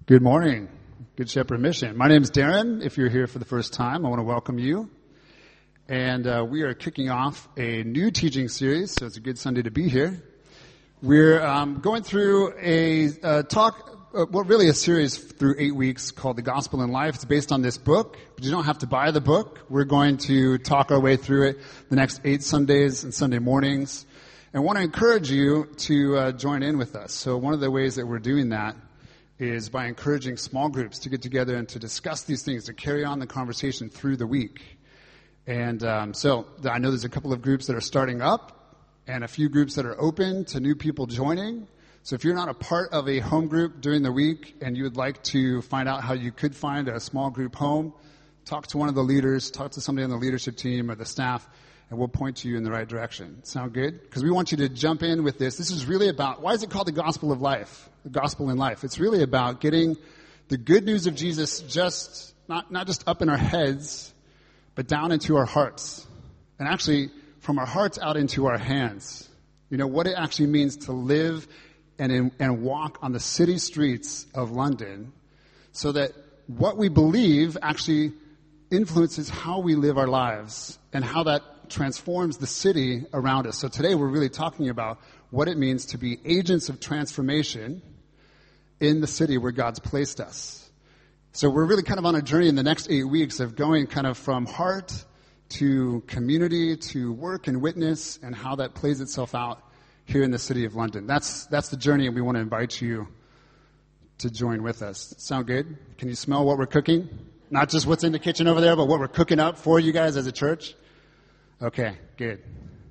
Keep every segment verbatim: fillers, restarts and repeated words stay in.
Good morning, Good Shepherd Mission. My name is Darren. If you're here for the first time, I want to welcome you. And uh, we are kicking off a new teaching series, so it's a good Sunday to be here. We're um, going through a uh, talk, uh, well, really a series through eight weeks called The Gospel in Life. It's based on this book, but you don't have to buy the book. We're going to talk our way through it the next eight Sundays and Sunday mornings. And I want to encourage you to uh, join in with us. So one of the ways that we're doing that is by encouraging small groups to get together and to discuss these things, to carry on the conversation through the week. And um, so I know there's a couple of groups that are starting up and a few groups that are open to new people joining. So if you're not a part of a home group during the week and you would like to find out how you could find a small group home, talk to one of the leaders, talk to somebody on the leadership team or the staff, and we'll point you in the right direction. Sound good? Because we want you to jump in with this. This is really about, why is it called the Gospel of Life? The Gospel in Life. It's really about getting the good news of Jesus just, not, not just up in our heads, but down into our hearts. And actually, from our hearts out into our hands. You know, what it actually means to live and, in, and walk on the city streets of London so that what we believe actually influences how we live our lives and how that transforms the city around us. So today we're really talking about what it means to be agents of transformation in the city where God's placed us. So we're really kind of on a journey in the next eight weeks of going kind of from heart to community to work and witness and how that plays itself out here in the city of London. That's that's the journey, and we want to invite you to join with us. Sound good? Can you smell what we're cooking? Not just what's in the kitchen over there, but what we're cooking up for you guys as a church? Okay, good.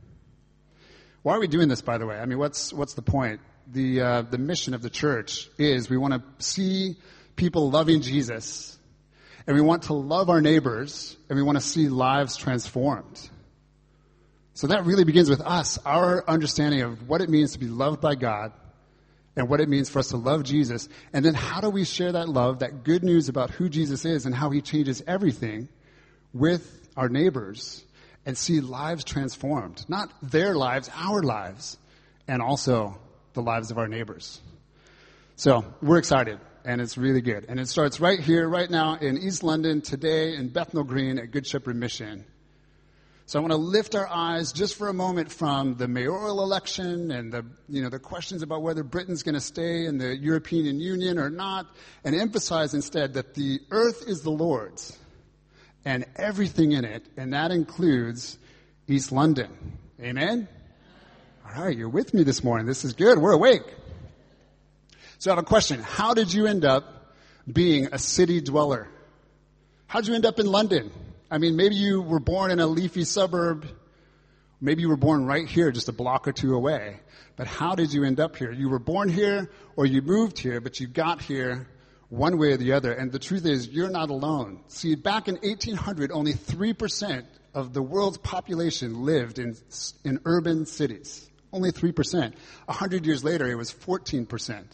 Why are we doing this, by the way? I mean, what's what's the point? The uh, the mission of the church is we want to see people loving Jesus, and we want to love our neighbors, and we want to see lives transformed. So that really begins with us, our understanding of what it means to be loved by God, and what it means for us to love Jesus, and then how do we share that love, that good news about who Jesus is and how he changes everything with our neighbors, and see lives transformed. Not their lives, our lives, and also the lives of our neighbors. So we're excited, and it's really good. And it starts right here, right now in East London, today in Bethnal Green at Good Shepherd Mission. So I want to lift our eyes just for a moment from the mayoral election and the, you know, the questions about whether Britain's going to stay in the European Union or not, and emphasize instead that the earth is the Lord's and everything in it, and that includes East London. Amen? All right, you're with me this morning. This is good. We're awake. So I have a question. How did you end up being a city dweller? How did you end up in London? I mean, maybe you were born in a leafy suburb. Maybe you were born right here, just a block or two away. But how did you end up here? You were born here or you moved here, but you got here one way or the other. And the truth is, you're not alone. See, back in eighteen hundred, only three percent of the world's population lived in in urban cities. Only three percent. A hundred years later, it was fourteen percent.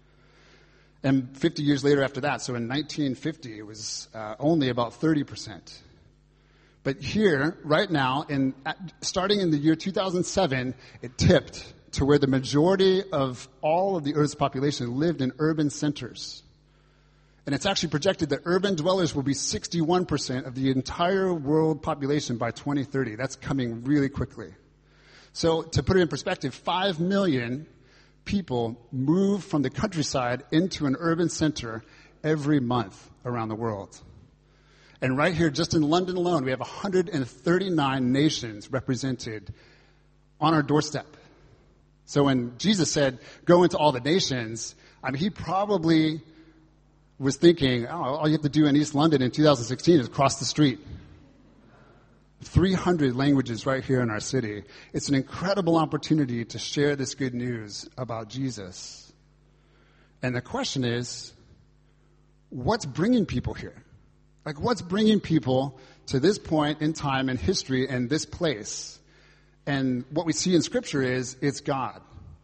And fifty years later after that, so in nineteen fifty, it was uh, only about thirty percent. But here, right now, in starting in the year two thousand seven, it tipped to where the majority of all of the Earth's population lived in urban centers. And it's actually projected that urban dwellers will be sixty-one percent of the entire world population by twenty thirty. That's coming really quickly. So to put it in perspective, five million people move from the countryside into an urban center every month around the world. And right here, just in London alone, we have one hundred thirty-nine nations represented on our doorstep. So when Jesus said, go into all the nations, I mean, he probably was thinking, oh, all you have to do in East London in two thousand sixteen is cross the street. three hundred languages right here in our city. It's an incredible opportunity to share this good news about Jesus. And the question is, what's bringing people here? Like, what's bringing people to this point in time in history and this place? And what we see in Scripture is, it's God.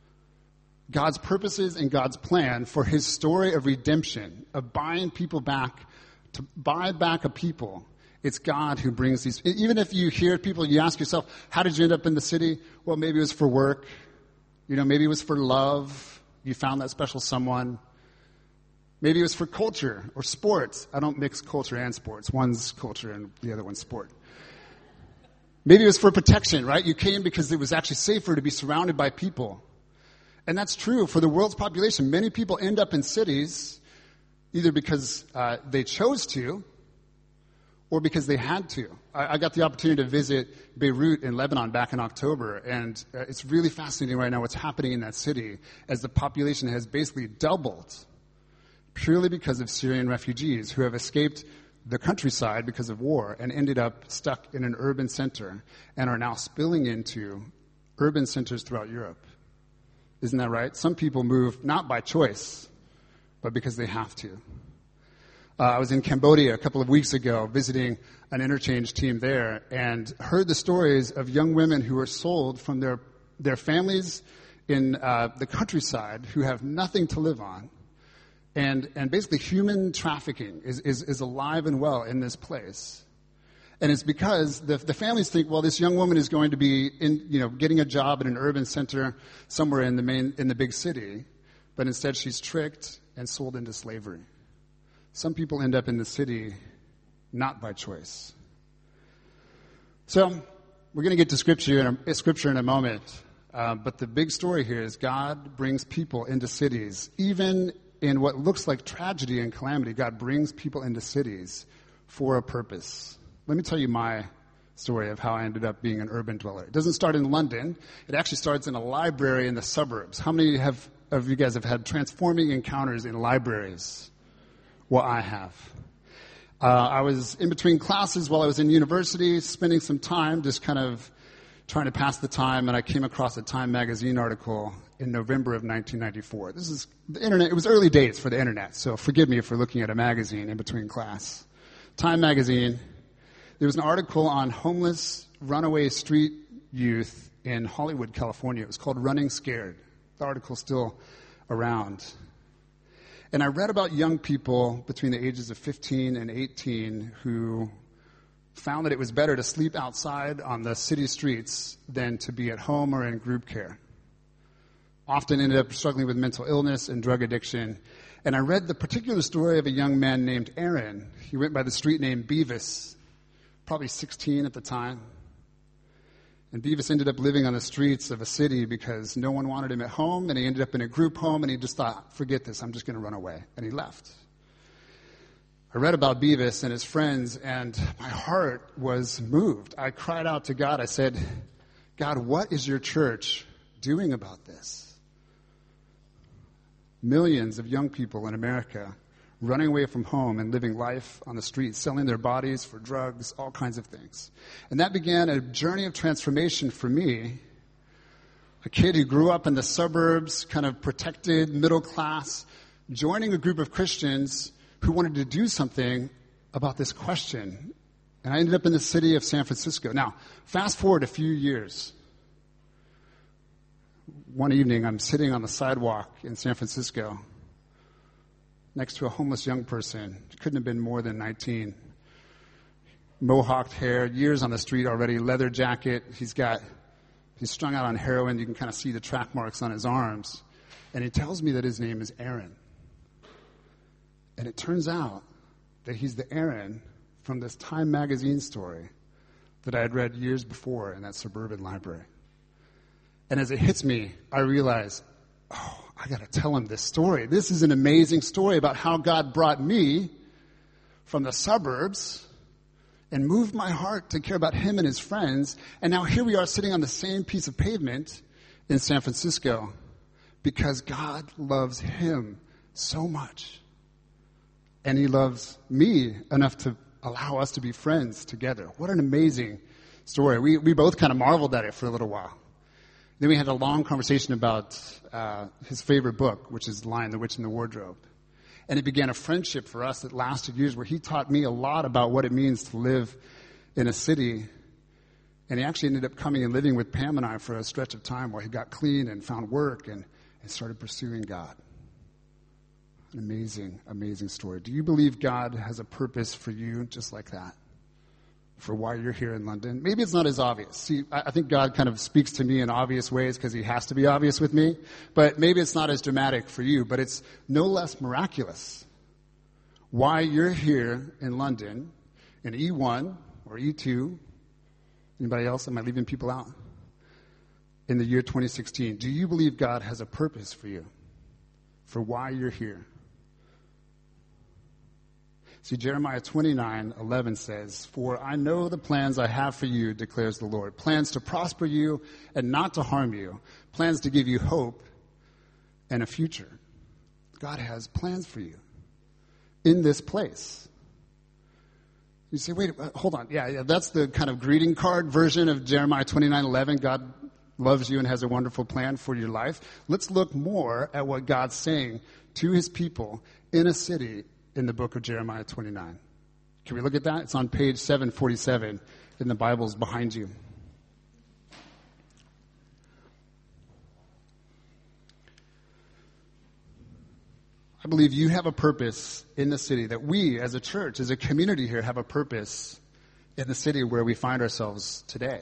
God's purposes and God's plan for his story of redemption, of buying people back, to buy back a people. It's God who brings these. Even if you hear people, you ask yourself, how did you end up in the city? Well, maybe it was for work. You know, maybe it was for love. You found that special someone. Maybe it was for culture or sports. I don't mix culture and sports. One's culture and the other one's sport. Maybe it was for protection, right? You came because it was actually safer to be surrounded by people. And that's true for the world's population. Many people end up in cities either because uh, they chose to or because they had to. I, I got the opportunity to visit Beirut in Lebanon back in October, and uh, it's really fascinating right now what's happening in that city as the population has basically doubled purely because of Syrian refugees who have escaped the countryside because of war and ended up stuck in an urban center and are now spilling into urban centers throughout Europe. Isn't that right? Some people move not by choice, but because they have to. Uh, I was in Cambodia a couple of weeks ago visiting an interchange team there and heard the stories of young women who were sold from their, their families in uh, the countryside who have nothing to live on. And, and basically human trafficking is, is, is alive and well in this place. And it's because the, the families think, well, this young woman is going to be in, you know, getting a job in an urban center somewhere in the main, in the big city. But instead she's tricked and sold into slavery. Some people end up in the city not by choice. So we're going to get to scripture in a, scripture in a moment. Uh, but the big story here is God brings people into cities, even in what looks like tragedy and calamity. God brings people into cities for a purpose. Let me tell you my story of how I ended up being an urban dweller. It doesn't start in London. It actually starts in a library in the suburbs. How many have, of you guys have had transforming encounters in libraries? Well, I have. Uh, I was in between classes while I was in university, spending some time just kind of trying to pass the time, and I came across a Time magazine article in November of nineteen ninety-four. This is the internet. It was early days for the internet, so forgive me for looking at a magazine in between class. Time magazine. There was an article on homeless, runaway street youth in Hollywood, California. It was called Running Scared. The article's still around. And I read about young people between the ages of fifteen and eighteen who found that it was better to sleep outside on the city streets than to be at home or in group care. Often ended up struggling with mental illness and drug addiction. And I read the particular story of a young man named Aaron. He went by the street name Beavis, probably sixteen at the time. And Beavis ended up living on the streets of a city because no one wanted him at home, and he ended up in a group home, and he just thought, forget this, I'm just going to run away. And he left. I read about Beavis and his friends, and my heart was moved. I cried out to God. I said, God, what is your church doing about this? Millions of young people in America running away from home and living life on the streets, selling their bodies for drugs, all kinds of things. And that began a journey of transformation for me, a kid who grew up in the suburbs, kind of protected, middle class, joining a group of Christians who wanted to do something about this question. And I ended up in the city of San Francisco. Now, fast forward a few years. One evening, I'm sitting on the sidewalk in San Francisco next to a homeless young person. Couldn't have been more than nineteen. Mohawked hair, years on the street already, leather jacket. He's got, he's strung out on heroin. You can kind of see the track marks on his arms. And he tells me that his name is Aaron. And it turns out that he's the Aaron from this Time magazine story that I had read years before in that suburban library. And as it hits me, I realize, oh, I got to tell him this story. This is an amazing story about how God brought me from the suburbs and moved my heart to care about him and his friends. And now here we are sitting on the same piece of pavement in San Francisco because God loves him so much. And he loves me enough to allow us to be friends together. What an amazing story. We, we both kind of marveled at it for a little while. Then we had a long conversation about uh, his favorite book, which is Lion, the Witch, and the Wardrobe. And it began a friendship for us that lasted years where he taught me a lot about what it means to live in a city. And he actually ended up coming and living with Pam and I for a stretch of time while he got clean and found work and, and started pursuing God. An amazing, amazing story. Do you believe God has a purpose for you just like that? For why you're here in London? Maybe it's not as obvious. See, I think God kind of speaks to me in obvious ways because he has to be obvious with me. But maybe it's not as dramatic for you, but it's no less miraculous why you're here in London in E one or E two. Anybody else? Am I leaving people out? In the year twenty sixteen, do you believe God has a purpose for you, for why you're here? See, Jeremiah twenty-nine eleven says, "For I know the plans I have for you, declares the Lord, plans to prosper you and not to harm you, plans to give you hope and a future." God has plans for you in this place. You say, wait, hold on. Yeah, yeah, that's the kind of greeting card version of Jeremiah twenty-nine eleven. God loves you and has a wonderful plan for your life. Let's look more at what God's saying to his people in a city in the book of Jeremiah twenty-nine. Can we look at that? It's on page seven forty-seven in the Bibles behind you. I believe you have a purpose in the city, that we as a church, as a community here, have a purpose in the city where we find ourselves today.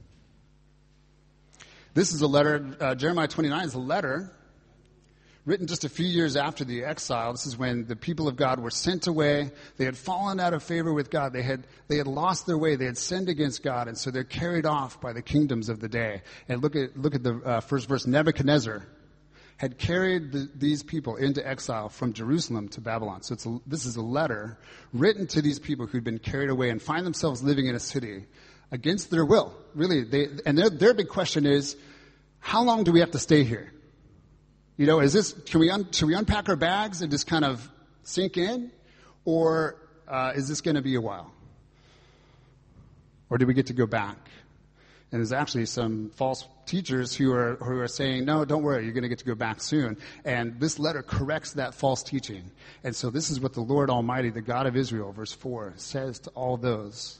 This is a letter, uh, Jeremiah twenty-nine is a letter written just a few years after the exile. This is when the people of God were sent away. They had fallen out of favor with God. They had, they had lost their way. They had sinned against God. And so they're carried off by the kingdoms of the day. And look at, look at the uh, first verse. Nebuchadnezzar had carried the, these people into exile from Jerusalem to Babylon. So it's a, this is a letter written to these people who'd been carried away and find themselves living in a city against their will. Really, they, and their, their big question is, how long do we have to stay here? You know, is this, can we, un, should we unpack our bags and just kind of sink in? Or uh, is this going to be a while? Or do we get to go back? And there's actually some false teachers who are who are saying, no, don't worry, you're going to get to go back soon. And this letter corrects that false teaching. And so this is what the Lord Almighty, the God of Israel, verse four, says to all those.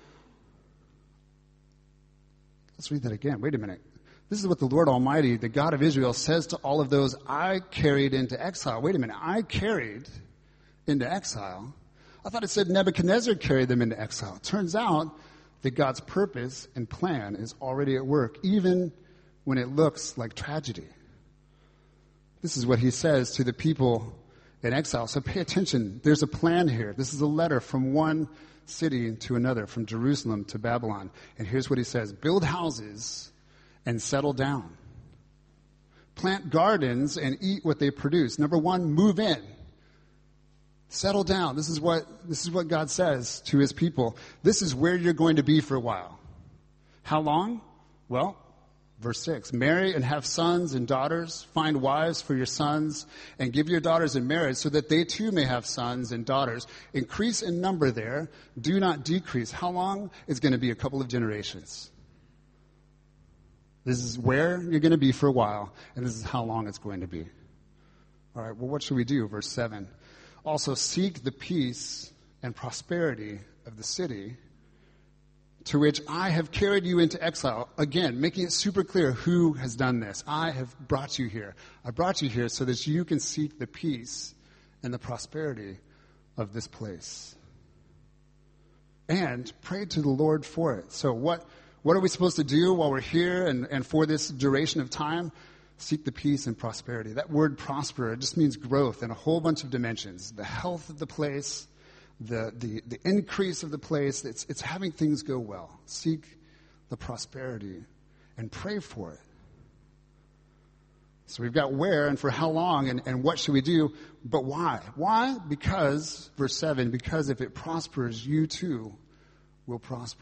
Let's read that again. Wait a minute. This is what the Lord Almighty, the God of Israel, says to all of those I carried into exile. Wait a minute. I carried into exile? I thought it said Nebuchadnezzar carried them into exile. It turns out that God's purpose and plan is already at work, even when it looks like tragedy. This is what he says to the people in exile. So pay attention. There's a plan here. This is a letter from one city to another, from Jerusalem to Babylon. And here's what he says. Build houses and settle down. Plant gardens and eat what they produce. Number one, move in. Settle down. This is what, this is what God says to his people. This is where you're going to be for a while. How long? Well, verse six, marry and have sons and daughters. Find wives for your sons and give your daughters in marriage so that they too may have sons and daughters. Increase in number there. Do not decrease. How long? It's going to be a couple of generations. This is where you're going to be for a while, and this is how long it's going to be. All right, well, what should we do? Verse seven. Also seek the peace and prosperity of the city to which I have carried you into exile. Again, making it super clear who has done this. I have brought you here. I brought you here so that you can seek the peace and the prosperity of this place. And pray to the Lord for it. So what, what are we supposed to do while we're here and, and for this duration of time? Seek the peace and prosperity. That word prosper, it just means growth in a whole bunch of dimensions. The health of the place, the, the, the increase of the place. It's, it's having things go well. Seek the prosperity and pray for it. So we've got where and for how long and, and what should we do, but why? Why? Because, verse seven, because if it prospers, you too will prosper.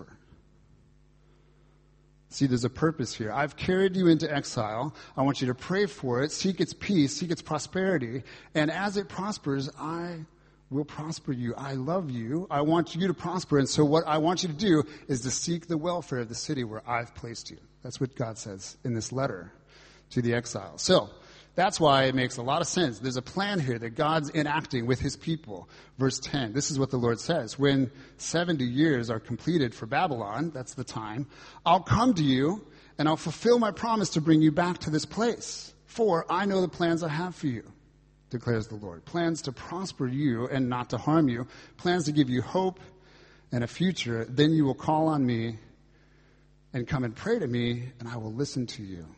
See, there's a purpose here. I've carried you into exile. I want you to pray for it, seek its peace, seek its prosperity. And as it prospers, I will prosper you. I love you. I want you to prosper. And so what I want you to do is to seek the welfare of the city where I've placed you. That's what God says in this letter to the exile. So that's why it makes a lot of sense. There's a plan here that God's enacting with his people. Verse ten, this is what the Lord says. When seventy years are completed for Babylon, that's the time, I'll come to you and I'll fulfill my promise to bring you back to this place. For I know the plans I have for you, declares the Lord. Plans to prosper you and not to harm you. Plans to give you hope and a future. Then you will call on me and come and pray to me and I will listen to you.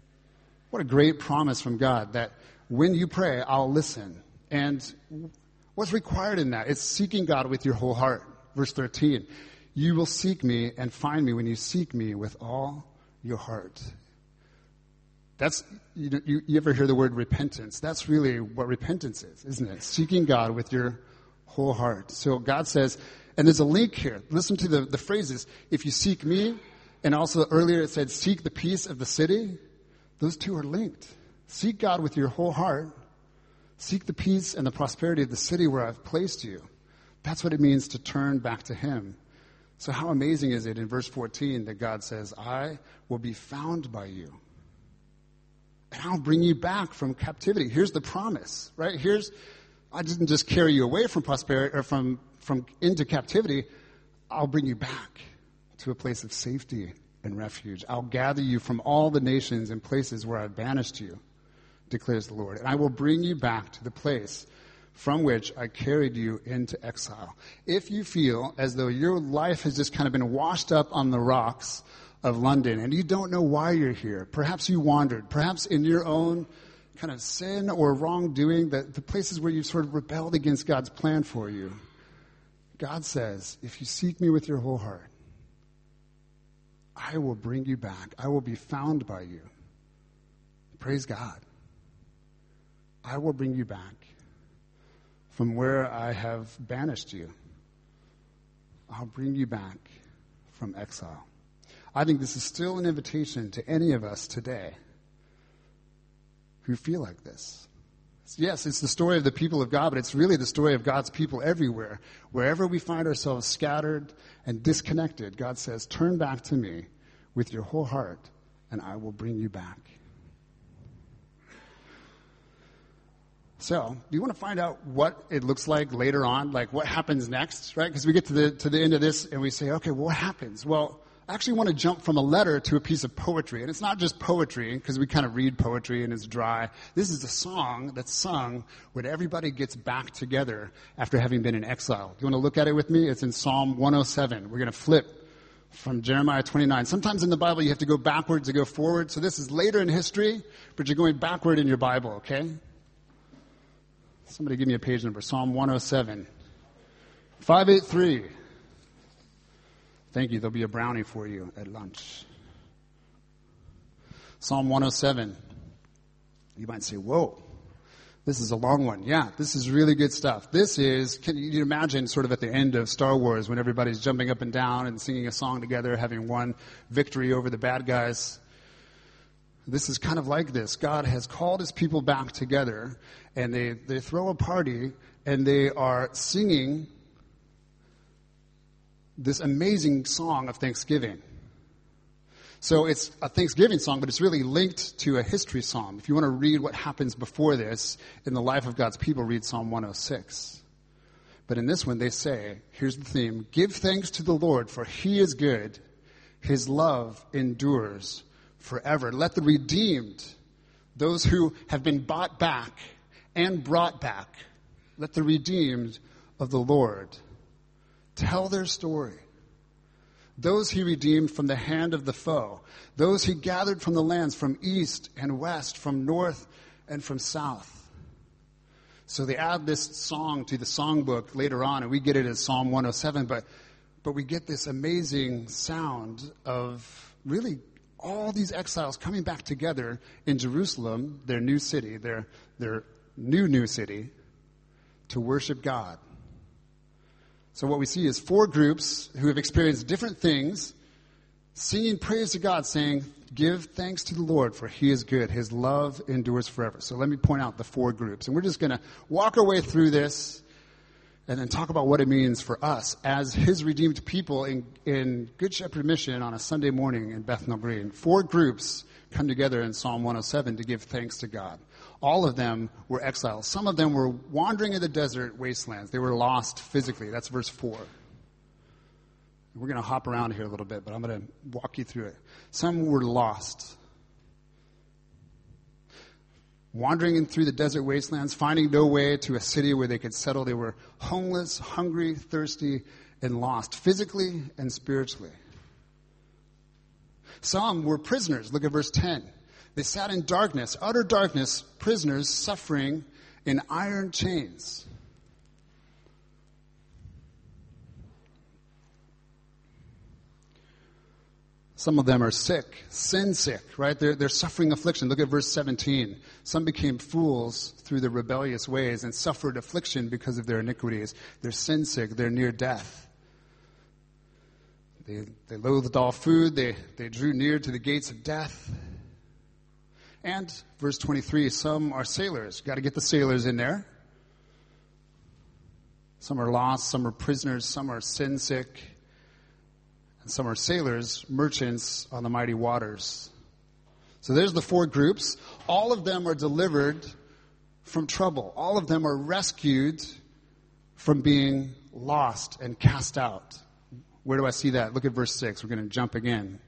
What a great promise from God that when you pray, I'll listen. And What's required in that? It's seeking God with your whole heart. Verse thirteen, you will seek me and find me when you seek me with all your heart. That's, you, you, you ever hear the word repentance? That's really what repentance is, isn't it? Seeking God with your whole heart. So God says, and there's a link here. Listen to the, the phrases. If you seek me, and also earlier it said, seek the peace of the city. Those two are linked. Seek God with your whole heart. Seek the peace and the prosperity of the city where I've placed you. That's what it means to turn back to him. So how amazing is it in verse fourteen that God says, I will be found by you. And I'll bring you back from captivity. Here's the promise, right? Here's, I didn't just carry you away from prosperity or from, from into captivity. I'll bring you back to a place of safety and refuge. I'll gather you from all the nations and places where I've banished you, declares the Lord. And I will bring you back to the place from which I carried you into exile. If you feel as though your life has just kind of been washed up on the rocks of London, and you don't know why you're here. Perhaps you wandered. Perhaps in your own kind of sin or wrongdoing, that the places where you've sort of rebelled against God's plan for you. God says, if you seek me with your whole heart, I will bring you back. I will be found by you. Praise God. I will bring you back from where I have banished you. I'll bring you back from exile. I think this is still an invitation to any of us today who feel like this. Yes, it's the story of the people of God, but it's really the story of God's people everywhere. Wherever we find ourselves scattered and disconnected, God says, turn back to me with your whole heart, and I will bring you back. So, do you want to find out what it looks like later on, like what happens next, right? Because we get to the to the end of this and we say, okay, well, what happens? Well, I actually want to jump from a letter to a piece of poetry. And it's not just poetry, because we kind of read poetry and it's dry. This is a song that's sung when everybody gets back together after having been in exile. Do you want to look at it with me? It's in Psalm one oh seven. We're going to flip from Jeremiah twenty-nine. Sometimes in the Bible you have to go backwards to go forward. So this is later in history, but you're going backward in your Bible, okay? Somebody give me a page number. Psalm one oh seven. five eighty-three. Thank you. There'll be a brownie for you at lunch. Psalm one oh seven. You might say, whoa, this is a long one. Yeah, this is really good stuff. This is, can you imagine sort of at the end of Star Wars when everybody's jumping up and down and singing a song together, having won victory over the bad guys? This is kind of like this. God has called his people back together, and they, they throw a party, and they are singing this amazing song of thanksgiving. So it's a Thanksgiving song, but it's really linked to a history psalm. If you want to read what happens before this in the life of God's people, read Psalm one oh six. But in this one, they say, here's the theme, give thanks to the Lord, for he is good. His love endures forever. Let the redeemed, those who have been bought back and brought back, let the redeemed of the Lord tell their story. Those he redeemed from the hand of the foe. Those he gathered from the lands from east and west, from north and from south. So they add this song to the songbook later on, and we get it as Psalm one oh seven, but, but we get this amazing sound of really all these exiles coming back together in Jerusalem, their new city, their, their new, new city, to worship God. So what we see is four groups who have experienced different things, singing praise to God, saying, give thanks to the Lord, for he is good. His love endures forever. So let me point out the four groups. And we're just going to walk our way through this and then talk about what it means for us as his redeemed people in, in Good Shepherd Mission on a Sunday morning in Bethnal Green. Four groups come together in Psalm one oh seven to give thanks to God. All of them were exiles. Some of them were wandering in the desert wastelands. They were lost physically. That's verse four. We're going to hop around here a little bit, but I'm going to walk you through it. Some were lost. Wandering in through the desert wastelands, finding no way to a city where they could settle. They were homeless, hungry, thirsty, and lost, physically and spiritually. Some were prisoners. Look at verse ten. They sat in darkness, utter darkness, prisoners suffering in iron chains. Some of them are sick, sin sick, right? They're, they're suffering affliction. Look at verse seventeen. Some became fools through their rebellious ways and suffered affliction because of their iniquities. They're sin sick. They're near death. They, they loathed all food. They, they drew near to the gates of death. And verse twenty-three, some are sailors. Got to get the sailors in there. Some are lost. Some are prisoners. Some are sin sick. And some are sailors, merchants on the mighty waters. So there's the four groups. All of them are delivered from trouble. All of them are rescued from being lost and cast out. Where do I see that? Look at verse six. We're going to jump again.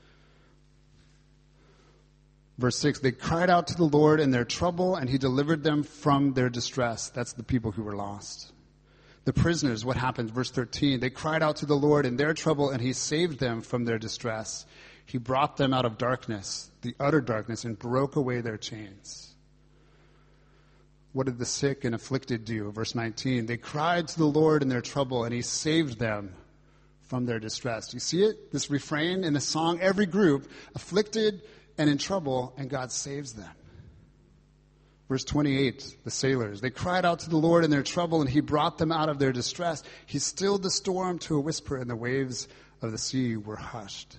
Verse six, they cried out to the Lord in their trouble, and he delivered them from their distress. That's the people who were lost. The prisoners, what happened? Verse thirteen, they cried out to the Lord in their trouble, and he saved them from their distress. He brought them out of darkness, the utter darkness, and broke away their chains. What did the sick and afflicted do? Verse nineteen, they cried to the Lord in their trouble, and he saved them from their distress. Do you see it? This refrain in the song, every group, afflicted and in trouble, and God saves them. Verse twenty-eight, the sailors, they cried out to the Lord in their trouble, and he brought them out of their distress. He stilled the storm to a whisper, and the waves of the sea were hushed.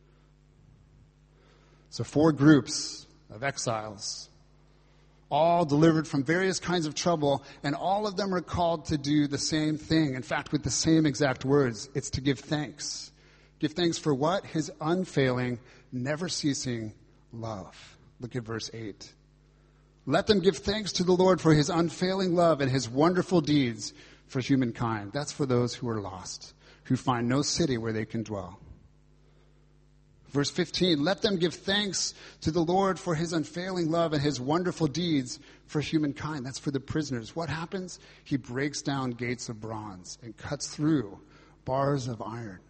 So four groups of exiles, all delivered from various kinds of trouble, and all of them are called to do the same thing. In fact, with the same exact words, it's to give thanks. Give thanks for what? His unfailing, never-ceasing love. Look at verse eight. Let them give thanks to the Lord for his unfailing love and his wonderful deeds for humankind. That's for those who are lost, who find no city where they can dwell. Verse fifteen, let them give thanks to the Lord for his unfailing love and his wonderful deeds for humankind. That's for the prisoners. What happens? He breaks down gates of bronze and cuts through bars of iron.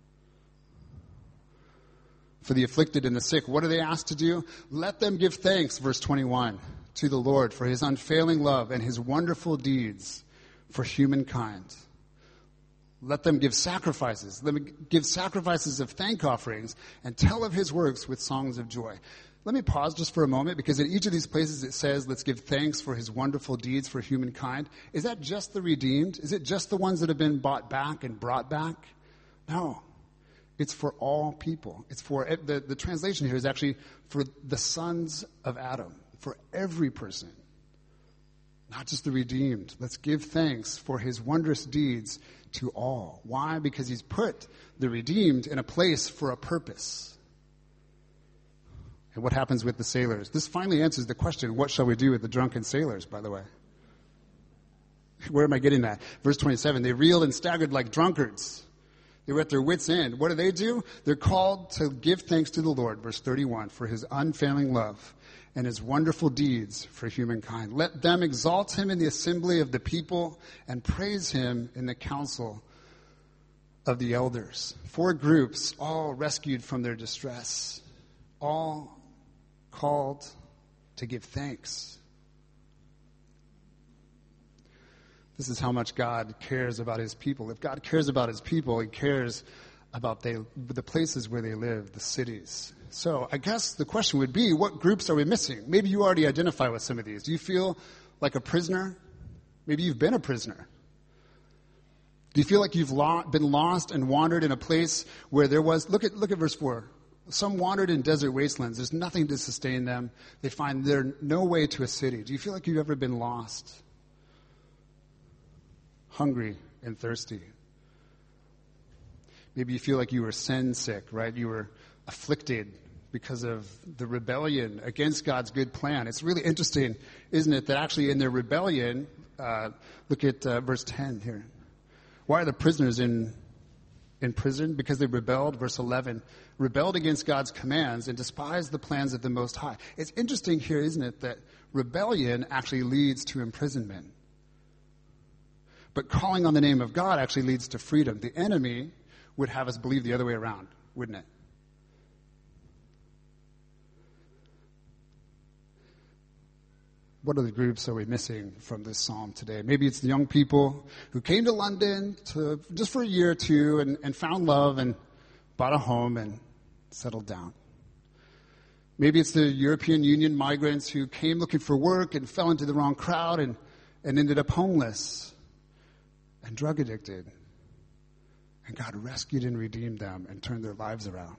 For the afflicted and the sick, what are they asked to do? Let them give thanks, verse twenty-one, to the Lord for his unfailing love and his wonderful deeds for humankind. Let them give sacrifices. Let them give sacrifices of thank offerings and tell of his works with songs of joy. Let me pause just for a moment, because in each of these places it says, let's give thanks for his wonderful deeds for humankind. Is that just the redeemed? Is it just the ones that have been bought back and brought back? No. It's for all people. It's for, the, the translation here is actually for the sons of Adam, for every person, not just the redeemed. Let's give thanks for his wondrous deeds to all. Why? Because he's put the redeemed in a place for a purpose. And what happens with the sailors? This finally answers the question, what shall we do with the drunken sailors, by the way? Where am I getting that? Verse twenty-seven, they reeled and staggered like drunkards. They were at their wits' end. What do they do? They're called to give thanks to the Lord, verse thirty-one, for his unfailing love and his wonderful deeds for humankind. Let them exalt him in the assembly of the people and praise him in the council of the elders. Four groups, all rescued from their distress, all called to give thanks. This is how much God cares about his people. If God cares about his people, he cares about they, the places where they live, the cities. So I guess the question would be, what groups are we missing? Maybe you already identify with some of these. Do you feel like a prisoner? Maybe you've been a prisoner. Do you feel like you've lo- been lost and wandered in a place where there was, look at, look at verse four. Some wandered in desert wastelands. There's nothing to sustain them. They find there no way to a city. Do you feel like you've ever been lost? Hungry and thirsty. Maybe you feel like you were sin sick, right? You were afflicted because of the rebellion against God's good plan. It's really interesting, isn't it, that actually in their rebellion, uh, look at uh, verse ten here. Why are the prisoners in in prison? Because they rebelled, verse eleven, rebelled against God's commands and despised the plans of the Most High. It's interesting here, isn't it, that rebellion actually leads to imprisonment. But calling on the name of God actually leads to freedom. The enemy would have us believe the other way around, wouldn't it? What other groups are we missing from this psalm today? Maybe it's the young people who came to London to, just for a year or two and, and found love and bought a home and settled down. Maybe it's the European Union migrants who came looking for work and fell into the wrong crowd and, and ended up homeless and drug addicted. And God rescued and redeemed them and turned their lives around.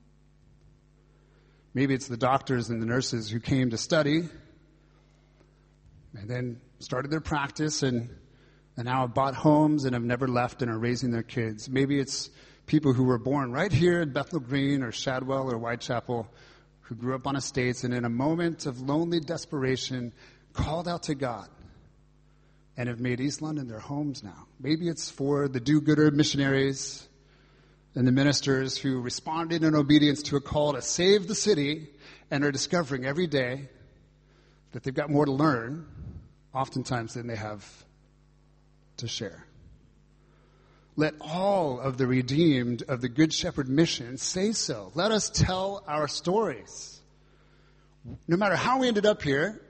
Maybe it's the doctors and the nurses who came to study and then started their practice and, and now have bought homes and have never left and are raising their kids. Maybe it's people who were born right here in Bethnal Green or Shadwell or Whitechapel who grew up on estates and in a moment of lonely desperation called out to God and have made East London their homes now. Maybe it's for the do-gooder missionaries and the ministers who responded in obedience to a call to save the city and are discovering every day that they've got more to learn, oftentimes, than they have to share. Let all of the redeemed of the Good Shepherd mission say so. Let us tell our stories. No matter how we ended up here,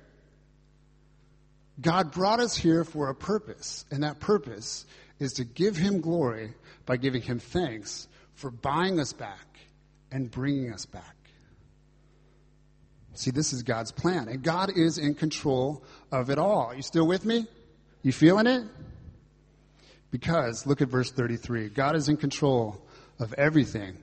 God brought us here for a purpose, and that purpose is to give him glory by giving him thanks for buying us back and bringing us back. See, this is God's plan, and God is in control of it all. You still with me? You feeling it? Because, look at verse thirty-three. God is in control of everything.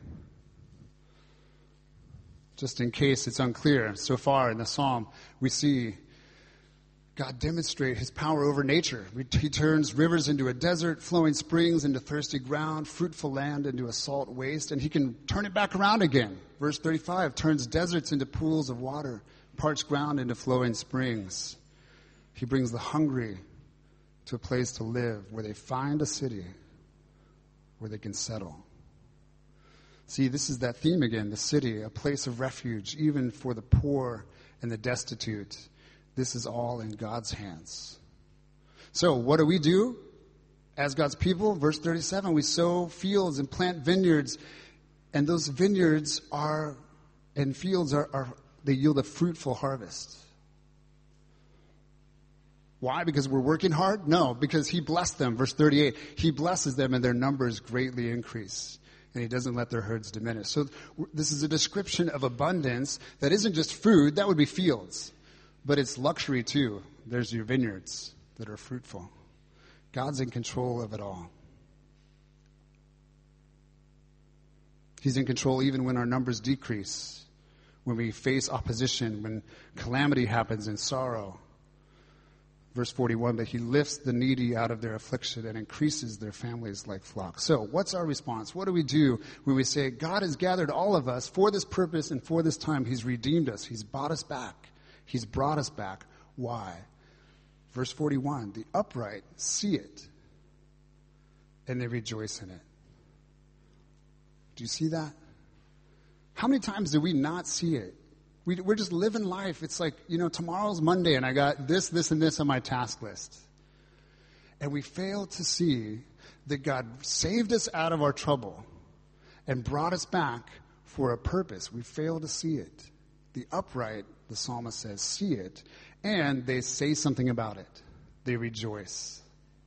Just in case it's unclear, so far in the psalm, we see God demonstrate his power over nature. He turns rivers into a desert, flowing springs into thirsty ground, fruitful land into a salt waste, and he can turn it back around again. Verse thirty-five turns deserts into pools of water, parched ground into flowing springs. He brings the hungry to a place to live where they find a city where they can settle. See, this is that theme again, the city, a place of refuge, even for the poor and the destitute. This is all in God's hands. So what do we do as God's people? Verse thirty-seven, we sow fields and plant vineyards, and those vineyards are, and fields are, are they yield a fruitful harvest. Why? Because we're working hard? No, because he blessed them. Verse thirty-eight, he blesses them and their numbers greatly increase. And he doesn't let their herds diminish. So this is a description of abundance that isn't just food, that would be fields. But it's luxury too. There's your vineyards that are fruitful. God's in control of it all. He's in control even when our numbers decrease, when we face opposition, when calamity happens and sorrow. Verse forty-one, that he lifts the needy out of their affliction and increases their families like flocks. So what's our response? What do we do when we say, God has gathered all of us for this purpose and for this time? He's redeemed us. He's bought us back. He's brought us back. Why? Verse forty-one, the upright see it and they rejoice in it. Do you see that? How many times do we not see it? We, we're just living life. It's like, you know, tomorrow's Monday and I got this, this, and this on my task list. And we fail to see that God saved us out of our trouble and brought us back for a purpose. We fail to see it. The upright, the psalmist says, see it, and they say something about it. They rejoice.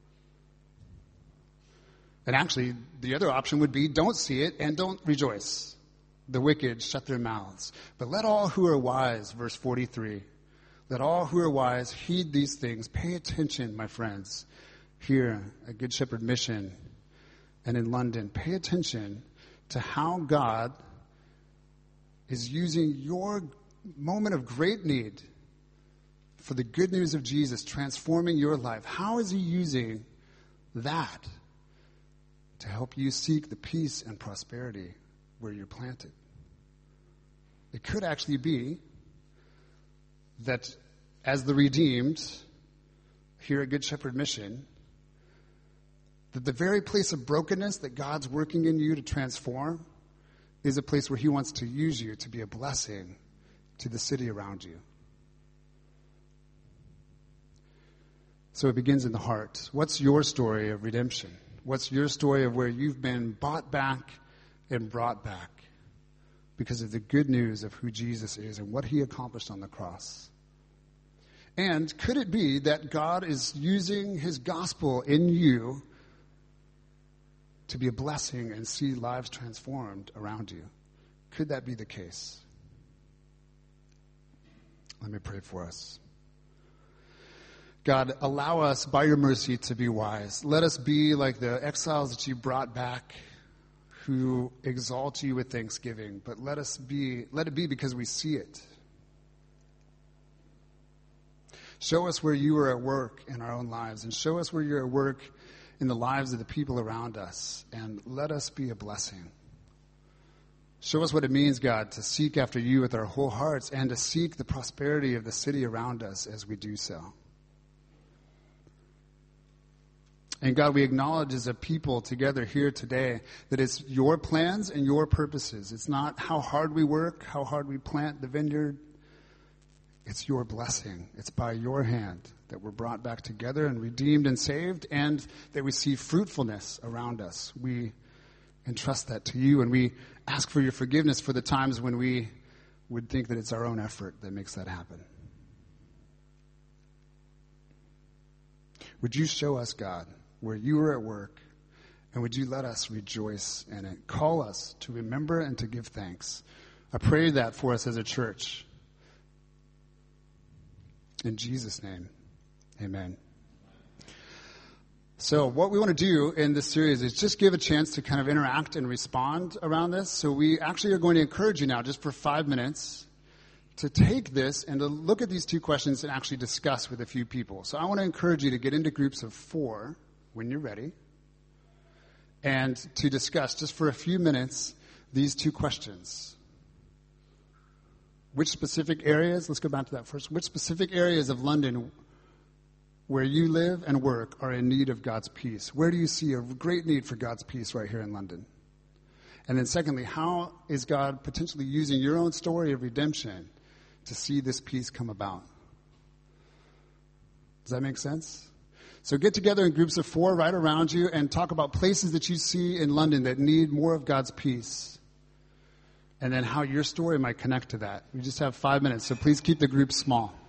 And actually, the other option would be don't see it and don't rejoice. The wicked shut their mouths. But let all who are wise, verse forty-three, let all who are wise heed these things. Pay attention, my friends, here at Good Shepherd Mission and in London. Pay attention to how God is using your moment of great need for the good news of Jesus transforming your life. How is he using that to help you seek the peace and prosperity where you're planted? It could actually be that as the redeemed here at Good Shepherd Mission, that the very place of brokenness that God's working in you to transform is a place where he wants to use you to be a blessing to the city around you. So it begins in the heart. What's your story of redemption? What's your story of where you've been bought back and brought back because of the good news of who Jesus is and what he accomplished on the cross? And could it be that God is using his gospel in you to be a blessing and see lives transformed around you? Could that be the case? Let me pray for us. God, allow us by your mercy to be wise. Let us be like the exiles that you brought back who exalt you with thanksgiving, but let us be, let it be because we see it. Show us where you are at work in our own lives, and show us where you're at work in the lives of the people around us, and let us be a blessing. Show us what it means, God, to seek after you with our whole hearts and to seek the prosperity of the city around us as we do so. And God, we acknowledge as a people together here today that it's your plans and your purposes. It's not how hard we work, how hard we plant the vineyard. It's your blessing. It's by your hand that we're brought back together and redeemed and saved, and that we see fruitfulness around us. We entrust that to you, and we ask for your forgiveness for the times when we would think that it's our own effort that makes that happen. Would you show us, God, where you are at work, and would you let us rejoice in it? Call us to remember and to give thanks. I pray that for us as a church. In Jesus' name, amen. So what we want to do in this series is just give a chance to kind of interact and respond around this. So we actually are going to encourage you now, just for five minutes, to take this and to look at these two questions and actually discuss with a few people. So I want to encourage you to get into groups of four when you're ready, and to discuss just for a few minutes these two questions. Which specific areas, let's go back to that first, which specific areas of London where you live and work are in need of God's peace? Where do you see a great need for God's peace right here in London? And then secondly, how is God potentially using your own story of redemption to see this peace come about? Does that make sense? So get together in groups of four right around you and talk about places that you see in London that need more of God's peace. And then how your story might connect to that. We just have five minutes, so please keep the group small.